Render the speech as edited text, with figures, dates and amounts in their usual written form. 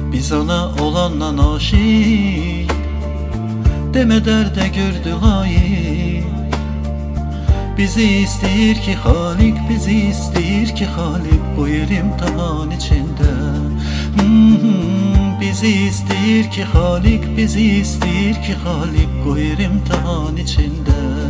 Biz ona olandan aşık, deme derde gördü layık. Bizi isteyir ki Halik, bizi isteyir ki Halik, bu yer imtihan içinde. Bizi isteyir ki Halik, bizi isteyir ki Halik, bu yer imtihan içinde.